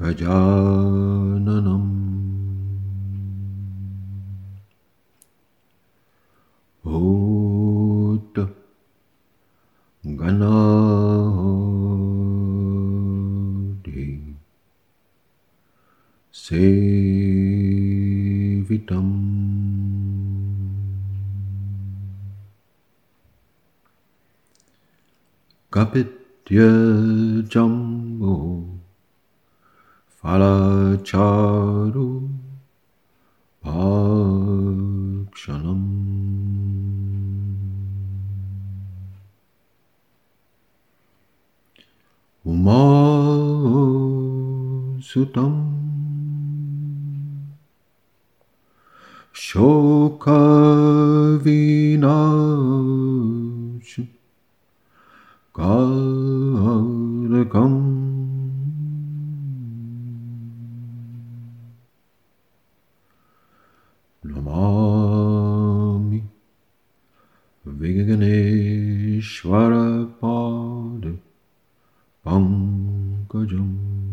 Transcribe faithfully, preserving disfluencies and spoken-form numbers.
Gajananam Bhut Ganadhi Sevitam Kapitya Jambu Falacharu Bhakshanam Uma Sutam Shoka Vinash Karakam Namami Viganeshwara Pada Pankajam